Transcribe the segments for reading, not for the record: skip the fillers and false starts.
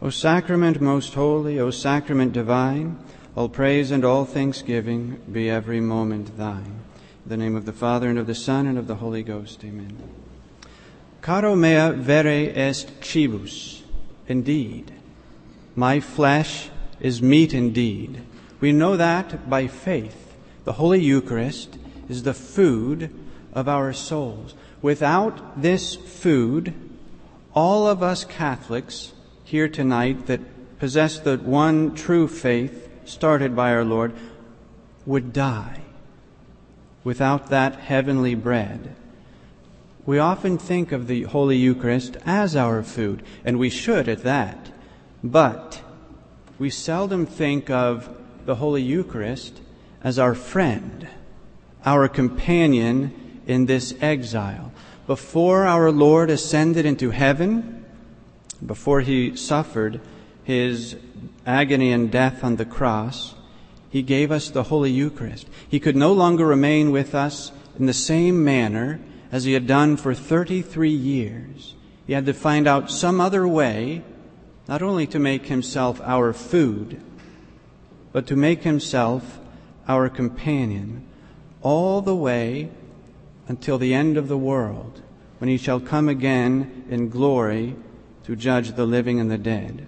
O sacrament most holy, O sacrament divine, all praise and all thanksgiving be every moment thine. In the name of the Father, and of the Son, and of the Holy Ghost. Amen. Caro mea vere est cibus. Indeed, my flesh is meat indeed. We know that by faith. The Holy Eucharist is the food of our souls. Without this food, all of us Catholics here tonight that possess the one true faith started by our Lord would die without that heavenly bread. We often think of the Holy Eucharist as our food, and we should at that. But we seldom think of the Holy Eucharist as our friend, our companion in this exile. Before our Lord ascended into heaven, before he suffered his agony and death on the cross, he gave us the Holy Eucharist. He could no longer remain with us in the same manner as he had done for 33 years. He had to find out some other way, not only to make himself our food, but to make himself our companion all the way until the end of the world, when he shall come again in glory to judge the living and the dead.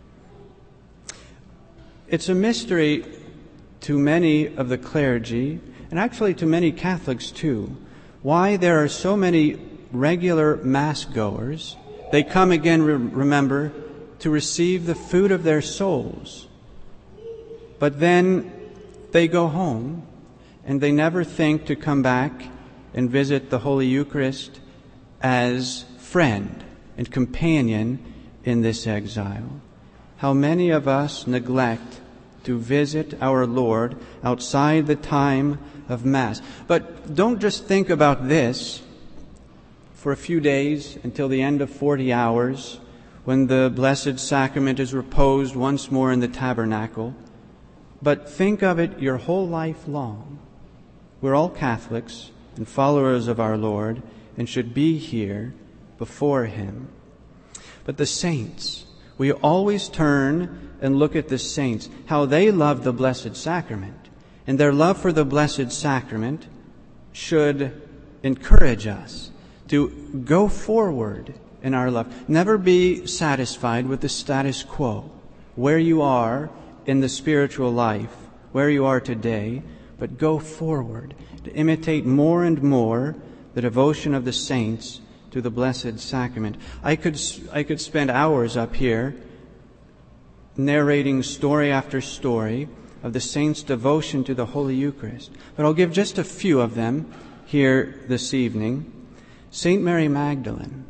It's a mystery to many of the clergy, and actually to many Catholics too, why there are so many regular Mass goers. They come again, remember, to receive the food of their souls. But then they go home, and they never think to come back and visit the Holy Eucharist as friend and companion in this exile. How many of us neglect to visit our Lord outside the time of Mass. But don't just think about this for a few days until the end of 40 hours when the Blessed Sacrament is reposed once more in the tabernacle. But think of it your whole life long. We're all Catholics and followers of our Lord and should be here before Him. But the saints, we always turn and look at the saints, how they love the Blessed Sacrament. And their love for the Blessed Sacrament should encourage us to go forward in our love. Never be satisfied with the status quo, where you are in the spiritual life, where you are today, but go forward to imitate more and more the devotion of the saints to the Blessed Sacrament. I could spend hours up here narrating story after story of the saints' devotion to the Holy Eucharist. But I'll give just a few of them here this evening. Saint Mary Magdalene.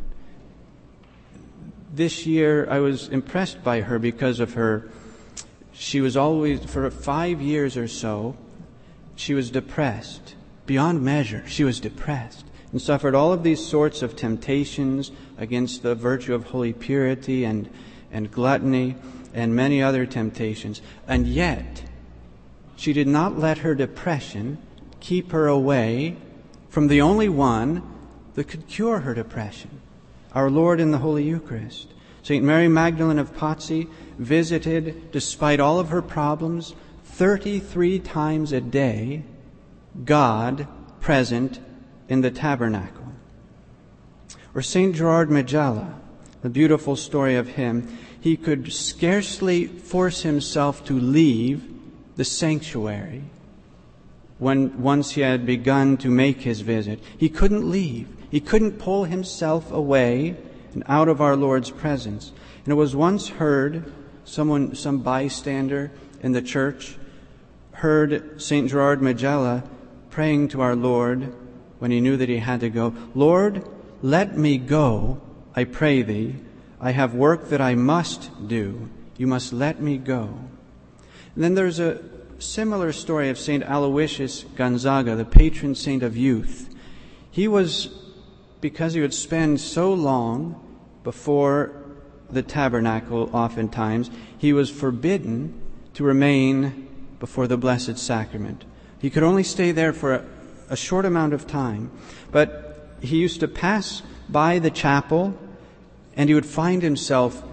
This year I was impressed by her because of she was always, for 5 years or so, she was depressed. Beyond measure, she was depressed and suffered all of these sorts of temptations against the virtue of holy purity and gluttony and many other temptations. And yet, she did not let her depression keep her away from the only one that could cure her depression, our Lord in the Holy Eucharist. St. Mary Magdalene of Pazzi visited, despite all of her problems, 33 times a day, God present in the tabernacle. Or St. Gerard Majella, the beautiful story of him. He could scarcely force himself to leave the sanctuary when once he had begun to make his visit. He couldn't leave. He couldn't pull himself away and out of our Lord's presence. And it was once heard, some bystander in the church heard St. Gerard Majella praying to our Lord when he knew that he had to go. Lord, let me go, I pray thee. I have work that I must do. You must let me go. And then there's a similar story of St. Aloysius Gonzaga, the patron saint of youth. He was, because he would spend so long before the tabernacle oftentimes, he was forbidden to remain before the Blessed Sacrament. He could only stay there for a short amount of time. But he used to pass by the chapel and he would find himself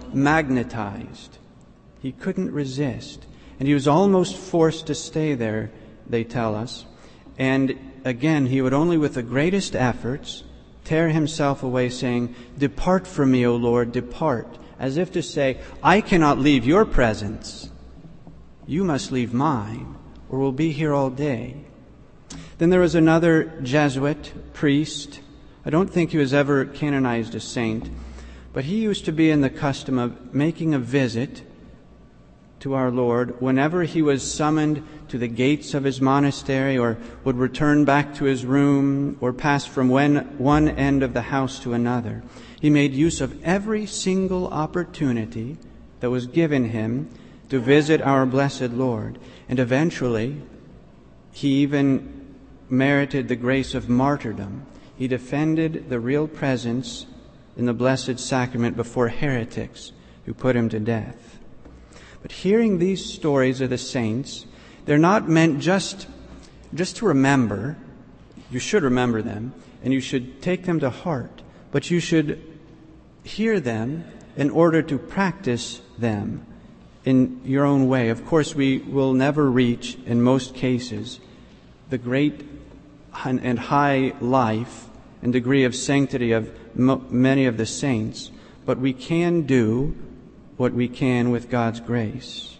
magnetized. He couldn't resist. And he was almost forced to stay there, they tell us. And again, he would only with the greatest efforts tear himself away, saying, "Depart from me, O Lord, depart," as if to say, "I cannot leave your presence. You must leave mine, or we'll be here all day." Then there was another Jesuit priest. I don't think he was ever canonized a saint, but he used to be in the custom of making a visit to our Lord whenever he was summoned to the gates of his monastery, or would return back to his room, or pass from one end of the house to another. He made use of every single opportunity that was given him to visit our blessed Lord. And eventually, he even merited the grace of martyrdom. He defended the real presence in the Blessed Sacrament before heretics who put him to death. But hearing these stories of the saints, they're not meant just to remember. You should remember them, and you should take them to heart. But you should hear them in order to practice them in your own way. Of course, we will never reach, in most cases, the great and high life and degree of sanctity of many of the saints, but we can do what we can with God's grace.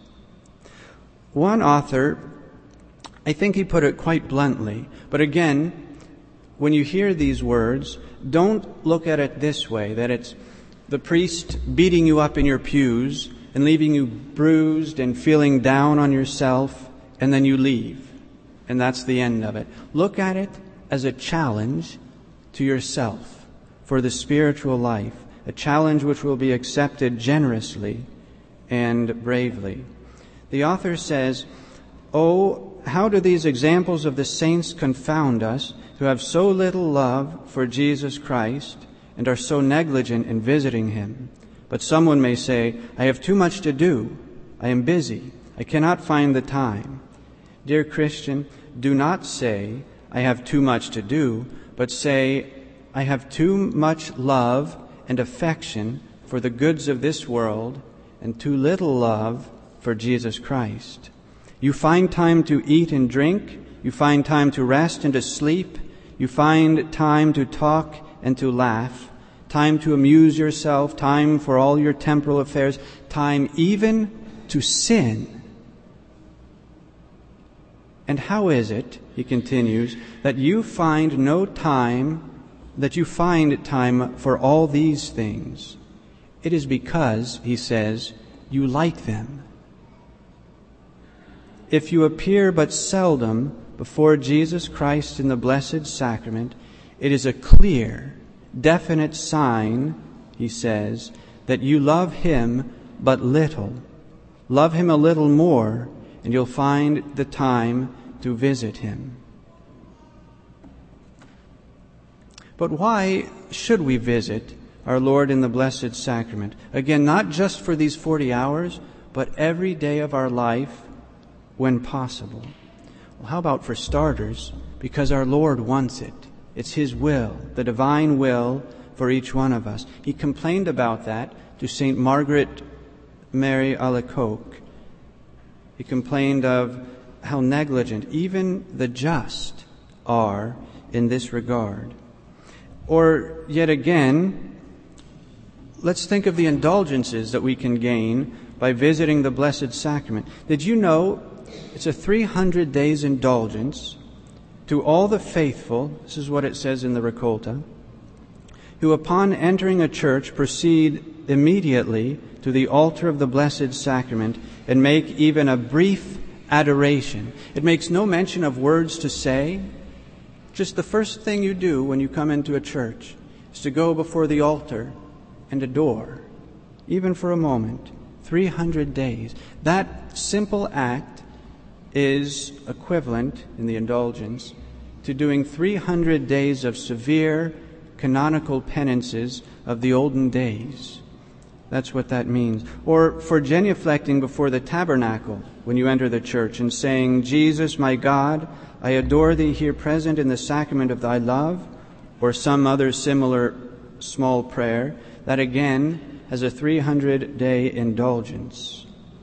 One author, I think he put it quite bluntly, but again, when you hear these words, don't look at it this way, that it's the priest beating you up in your pews and leaving you bruised and feeling down on yourself, and then you leave. And that's the end of it. Look at it as a challenge to yourself for the spiritual life, a challenge which will be accepted generously and bravely. The author says, "Oh, how do these examples of the saints confound us who have so little love for Jesus Christ and are so negligent in visiting him? But someone may say, 'I have too much to do. I am busy. I cannot find the time.' Dear Christian, do not say, 'I have too much to do,' but say, 'I have too much love and affection for the goods of this world and too little love for Jesus Christ.' You find time to eat and drink. You find time to rest and to sleep. You find time to talk and to laugh, time to amuse yourself, time for all your temporal affairs, time even to sin. And how is it," he continues, "that you find time for all these things? It is because," he says, "you like them. If you appear but seldom before Jesus Christ in the Blessed Sacrament, it is a clear, definite sign," he says, "that you love him but little. Love him a little more, and you'll find the time to visit him." But why should we visit our Lord in the Blessed Sacrament? Again, not just for these 40 hours, but every day of our life when possible. Well, how about for starters? Because our Lord wants it. It's his will, the divine will for each one of us. He complained about that to St. Margaret Mary Alacoque. He complained of how negligent even the just are in this regard. Or yet again, let's think of the indulgences that we can gain by visiting the Blessed Sacrament. Did you know it's a 300 days indulgence to all the faithful, this is what it says in the Raccolta, who upon entering a church proceed immediately to the altar of the Blessed Sacrament and make even a brief adoration. It makes no mention of words to say. Just the first thing you do when you come into a church is to go before the altar and adore, even for a moment. 300 days. That simple act is equivalent in the indulgence to doing 300 days of severe canonical penances of the olden days. That's what that means. Or for genuflecting before the tabernacle when you enter the church and saying, "Jesus, my God, I adore thee here present in the sacrament of thy love," or some other similar small prayer. That again as a 300-day indulgence.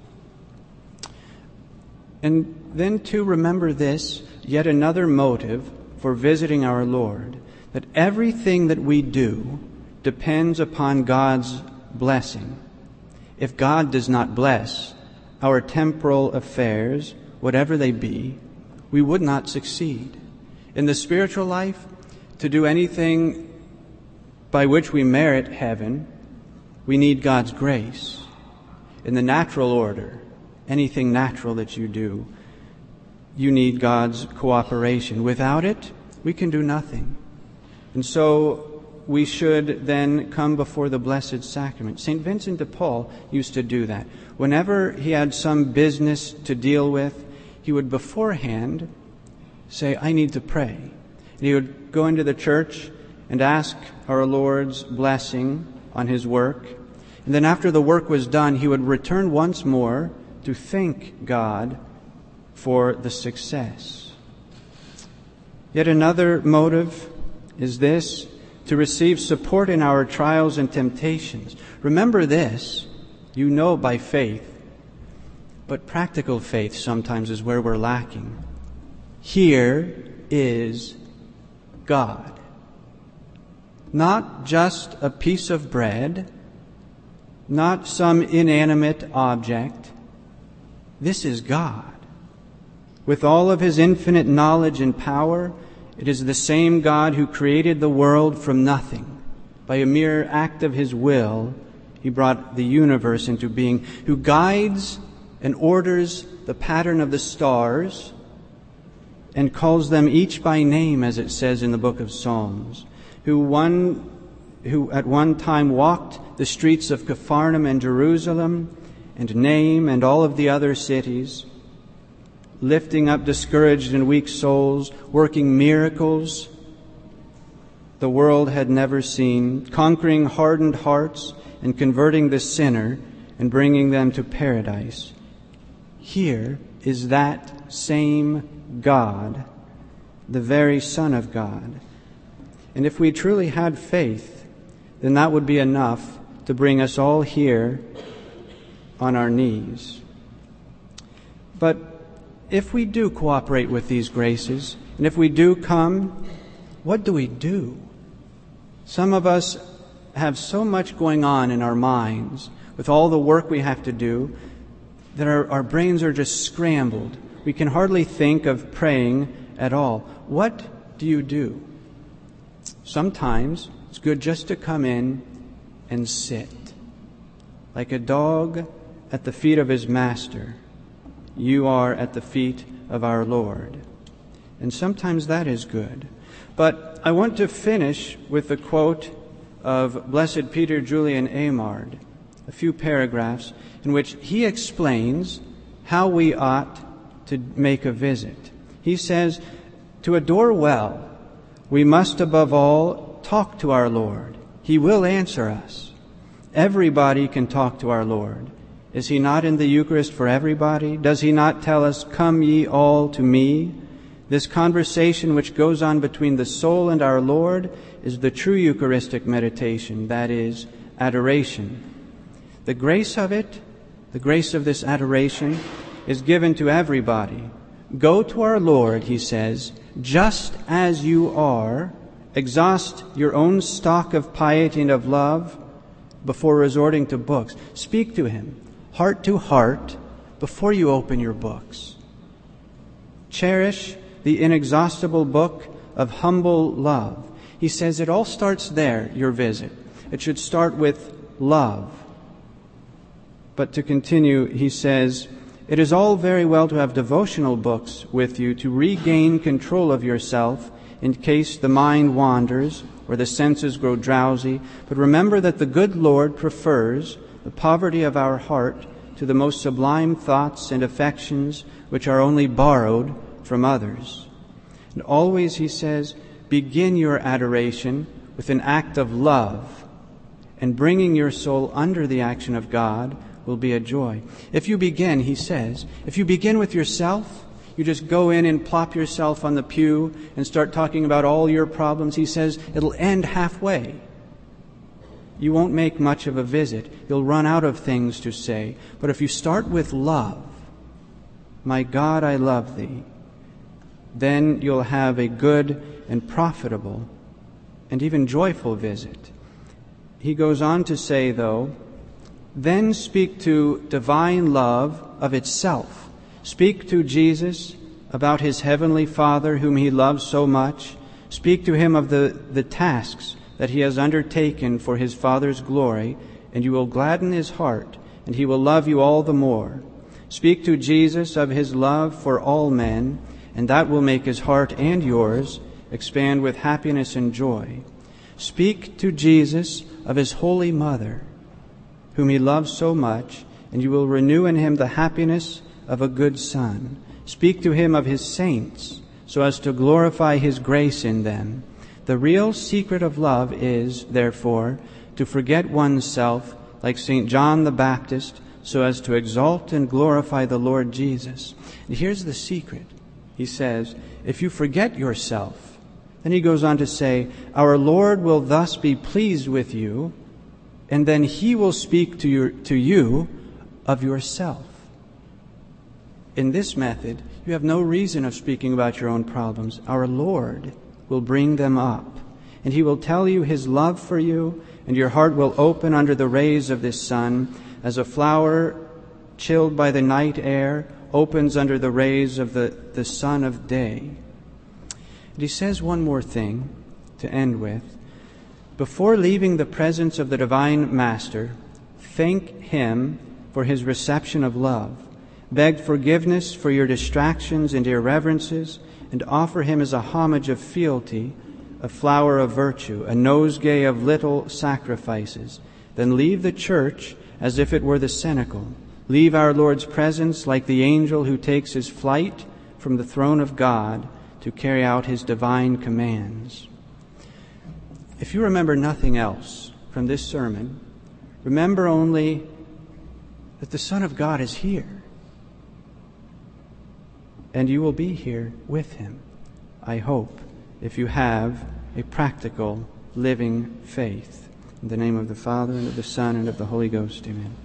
And then to remember this, yet another motive for visiting our Lord, that everything that we do depends upon God's blessing. If God does not bless our temporal affairs, whatever they be, we would not succeed. In the spiritual life, to do anything by which we merit heaven, we need God's grace. In the natural order, anything natural that you do, you need God's cooperation. Without it, we can do nothing. And so we should then come before the Blessed Sacrament. St. Vincent de Paul used to do that. Whenever he had some business to deal with, he would beforehand say, I need to pray. And he would go into the church and ask our Lord's blessing on his work. And then after the work was done, he would return once more to thank God for the success. Yet another motive is this, to receive support in our trials and temptations. Remember this, you know by faith, but practical faith sometimes is where we're lacking. Here is God. Not just a piece of bread, not some inanimate object. This is God. With all of his infinite knowledge and power, it is the same God who created the world from nothing. By a mere act of his will, he brought the universe into being, who guides and orders the pattern of the stars and calls them each by name, as it says in the book of Psalms, who at one time walked the streets of Capharnaum and Jerusalem and Nain and all of the other cities, lifting up discouraged and weak souls, working miracles the world had never seen, conquering hardened hearts and converting the sinner and bringing them to paradise. Here is that same God, the very Son of God. And if we truly had faith, then that would be enough to bring us all here on our knees. But if we do cooperate with these graces, and if we do come, what do we do? Some of us have so much going on in our minds with all the work we have to do that our brains are just scrambled. We can hardly think of praying at all. What do you do? Sometimes it's good just to come in and sit. Like a dog at the feet of his master, you are at the feet of our Lord. And sometimes that is good. But I want to finish with the quote of Blessed Peter Julian Eymard, a few paragraphs in which he explains how we ought to make a visit. He says, to adore well, we must above all talk to our Lord. He will answer us. Everybody can talk to our Lord. Is he not in the Eucharist for everybody? Does he not tell us, come ye all to me? This conversation which goes on between the soul and our Lord is the true Eucharistic meditation, that is, adoration. The grace of it, the grace of this adoration, is given to everybody. Go to our Lord, he says, just as you are. Exhaust your own stock of piety and of love before resorting to books. Speak to him, heart to heart, before you open your books. Cherish the inexhaustible book of humble love. He says it all starts there, your visit. It should start with love. But to continue, he says, it is all very well to have devotional books with you to regain control of yourself in case the mind wanders or the senses grow drowsy. But remember that the good Lord prefers the poverty of our heart to the most sublime thoughts and affections which are only borrowed from others. And always, he says, begin your adoration with an act of love, and bringing your soul under the action of God will be a joy. If you begin, he says, if you begin with yourself, you just go in and plop yourself on the pew and start talking about all your problems, he says, it'll end halfway. you won't make much of a visit. You'll run out of things to say. But if you start with love, my God, I love thee, then you'll have a good and profitable and even joyful visit. He goes on to say, though, then speak to divine love of itself. Speak to Jesus about his heavenly Father whom he loves so much. Speak to him of the tasks that he has undertaken for his Father's glory, and you will gladden his heart, and he will love you all the more. Speak to Jesus of his love for all men, and that will make his heart and yours expand with happiness and joy. Speak to Jesus of his Holy Mother, whom he loves so much, and you will renew in him the happiness of a good son. Speak to him of his saints, so as to glorify his grace in them. The real secret of love is, therefore, to forget oneself like St. John the Baptist, so as to exalt and glorify the Lord Jesus. And here's the secret. He says, if you forget yourself, then he goes on to say, our Lord will thus be pleased with you, and then he will speak to you of yourself. In this method, you have no reason of speaking about your own problems. Our Lord will bring them up, and he will tell you his love for you, and your heart will open under the rays of this sun, as a flower chilled by the night air opens under the rays of the sun of day. And he says one more thing to end with. Before leaving the presence of the Divine Master, thank him for his reception of love. Beg forgiveness for your distractions and irreverences, and offer him as a homage of fealty, a flower of virtue, a nosegay of little sacrifices. Then leave the church as if it were the cenacle. Leave our Lord's presence like the angel who takes his flight from the throne of God to carry out his divine commands. If you remember nothing else from this sermon, remember only that the Son of God is here, and you will be here with him, I hope, if you have a practical, living faith. In the name of the Father, and of the Son, and of the Holy Ghost, amen.